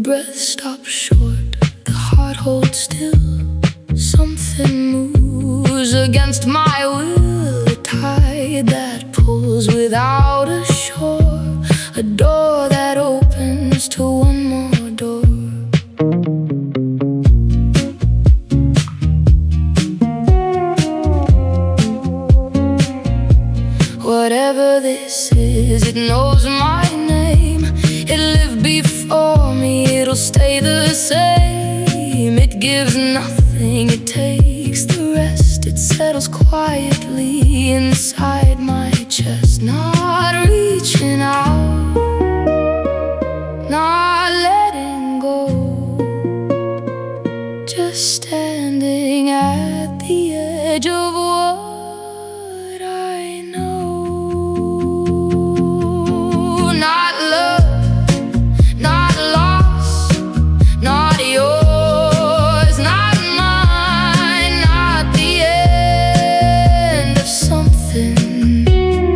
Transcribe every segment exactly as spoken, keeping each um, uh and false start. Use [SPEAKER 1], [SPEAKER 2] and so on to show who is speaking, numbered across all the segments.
[SPEAKER 1] breath stops short, the heart holds still. Something moves against my will, a tide that pulls without a shore, a door that opens to one more door. Whatever this is, it knows my name. It lived before me, it'll stay the same. It gives nothing, it takes the rest. It settles quietly inside my chest. Not reaching out, not letting go, just standing at the edge of what I know. Not love, not loss, not yours, not mine, not the end of something,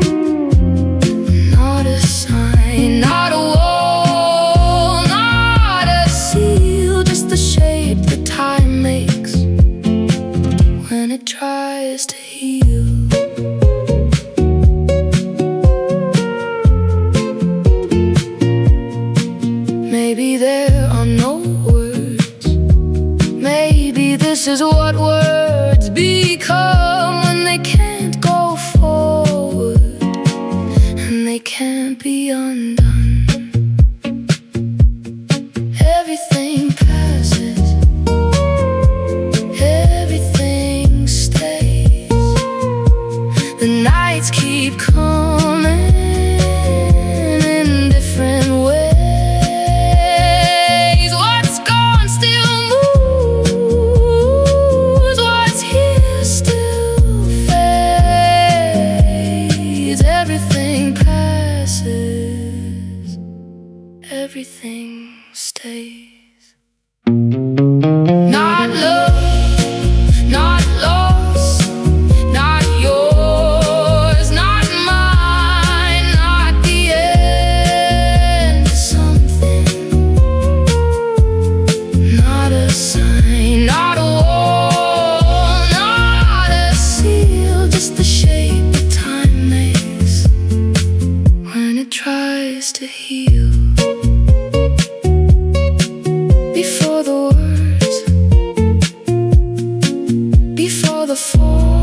[SPEAKER 1] not a sign, not a wall, not a seal, just the shape that time makes when it tries to heal. Maybe there are no words. Maybe this is what words become when they can't go forward and they can't be undone. Everything passes, everything stays. The nights keep coming in different ways. Everything stays. Not love, not loss, not yours, not mine, not the end of something, not a sign, not a wall, not a seal, just the shape that time makes when it tries to heal. Before the words, before the fall.